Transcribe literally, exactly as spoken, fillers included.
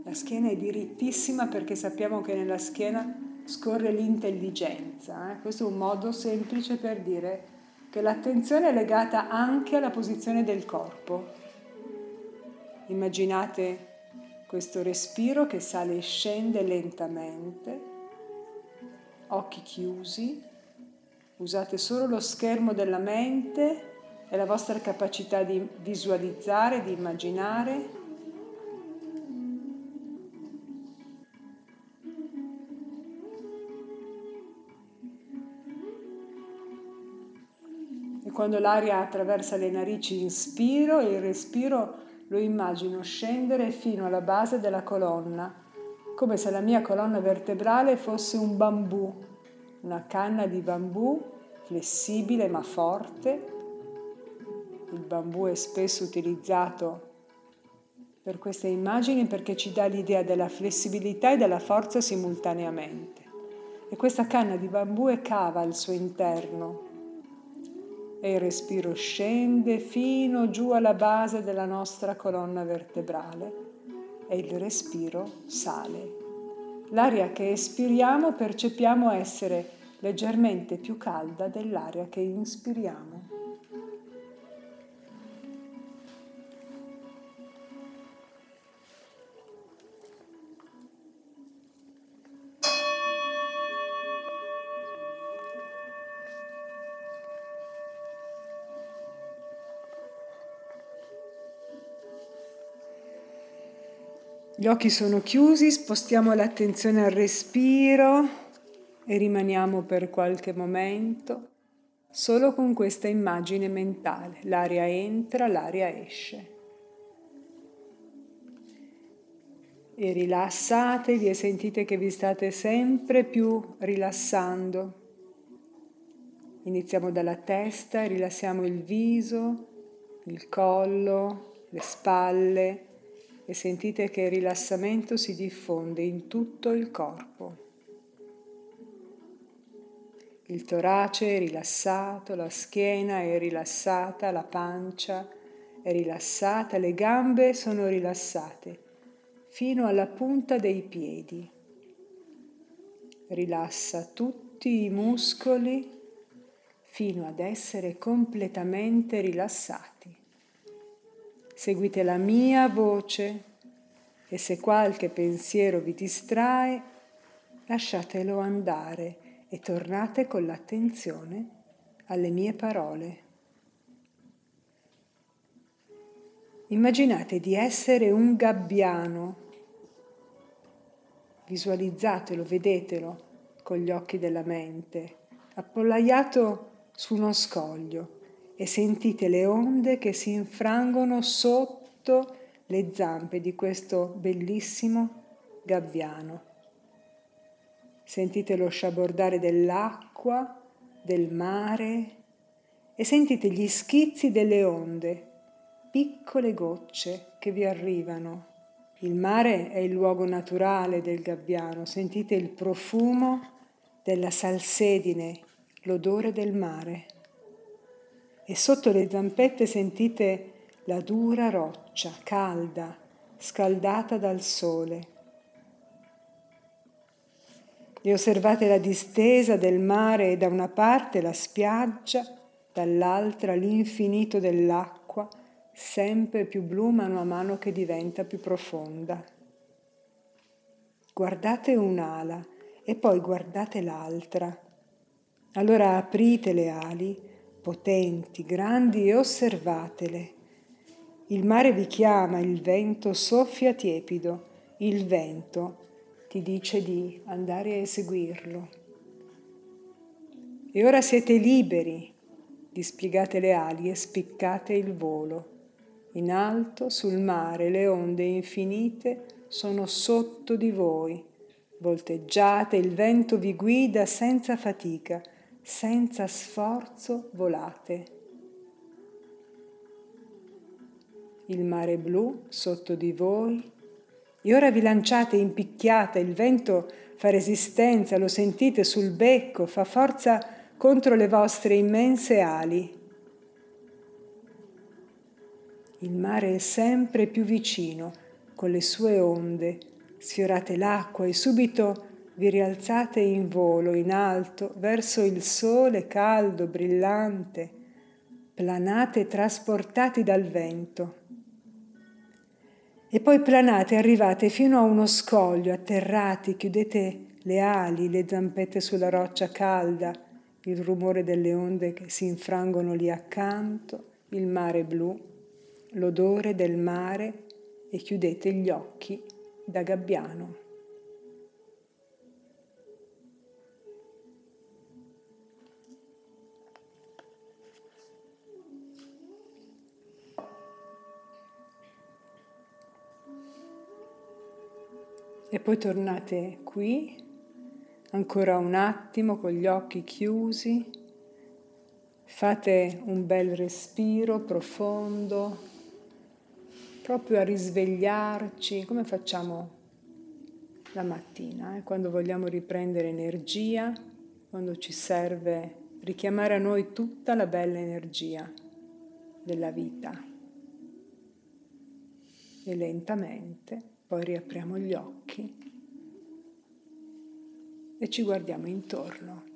La schiena è dirittissima perché sappiamo che nella schiena scorre l'intelligenza. Eh? Questo è un modo semplice per dire che l'attenzione è legata anche alla posizione del corpo. Immaginate questo respiro che sale e scende lentamente, occhi chiusi, usate solo lo schermo della mente e la vostra capacità di visualizzare, di immaginare. E quando l'aria attraversa le narici inspiro e il respiro lo immagino scendere fino alla base della colonna, come se la mia colonna vertebrale fosse un bambù, una canna di bambù flessibile ma forte. Il bambù è spesso utilizzato per queste immagini perché ci dà l'idea della flessibilità e della forza simultaneamente. E questa canna di bambù è cava al suo interno. E il respiro scende fino giù alla base della nostra colonna vertebrale e il respiro sale. L'aria che espiriamo percepiamo essere leggermente più calda dell'aria che inspiriamo. Gli occhi sono chiusi, spostiamo l'attenzione al respiro e rimaniamo per qualche momento solo con questa immagine mentale. L'aria entra, l'aria esce. E rilassatevi e sentite che vi state sempre più rilassando. Iniziamo dalla testa, rilassiamo il viso, il collo, le spalle. E sentite che il rilassamento si diffonde in tutto il corpo. Il torace è rilassato, la schiena è rilassata, la pancia è rilassata, le gambe sono rilassate fino alla punta dei piedi. Rilassa tutti i muscoli fino ad essere completamente rilassati. Seguite la mia voce e se qualche pensiero vi distrae, lasciatelo andare e tornate con l'attenzione alle mie parole. Immaginate di essere un gabbiano. Visualizzatelo, vedetelo con gli occhi della mente, appollaiato su uno scoglio. E sentite le onde che si infrangono sotto le zampe di questo bellissimo gabbiano. Sentite lo sciabordare dell'acqua, del mare e sentite gli schizzi delle onde, piccole gocce che vi arrivano. Il mare è il luogo naturale del gabbiano, sentite il profumo della salsedine, l'odore del mare. E sotto le zampette sentite la dura roccia, calda, scaldata dal sole. E osservate la distesa del mare e da una parte la spiaggia, dall'altra l'infinito dell'acqua, sempre più blu mano a mano che diventa più profonda. Guardate un'ala e poi guardate l'altra. Allora aprite le ali, potenti, grandi, e osservatele. Il mare vi chiama, il vento soffia tiepido, il vento ti dice di andare a eseguirlo. E ora siete liberi, dispiegate le ali e spiccate il volo. In alto, sul mare, le onde infinite sono sotto di voi. Volteggiate, il vento vi guida senza fatica, senza sforzo volate. Il mare blu sotto di voi. E ora vi lanciate in picchiata, il vento fa resistenza, lo sentite sul becco, fa forza contro le vostre immense ali. Il mare è sempre più vicino, con le sue onde, sfiorate l'acqua e subito vi rialzate in volo, in alto, verso il sole caldo, brillante, planate trasportati dal vento. E poi planate, arrivate fino a uno scoglio, atterrati, chiudete le ali, le zampette sulla roccia calda, il rumore delle onde che si infrangono lì accanto, il mare blu, l'odore del mare e chiudete gli occhi da gabbiano. E poi tornate qui, ancora un attimo con gli occhi chiusi, fate un bel respiro profondo, proprio a risvegliarci, come facciamo la mattina, eh? Quando vogliamo riprendere energia, quando ci serve richiamare a noi tutta la bella energia della vita. E lentamente poi riapriamo gli occhi e ci guardiamo intorno.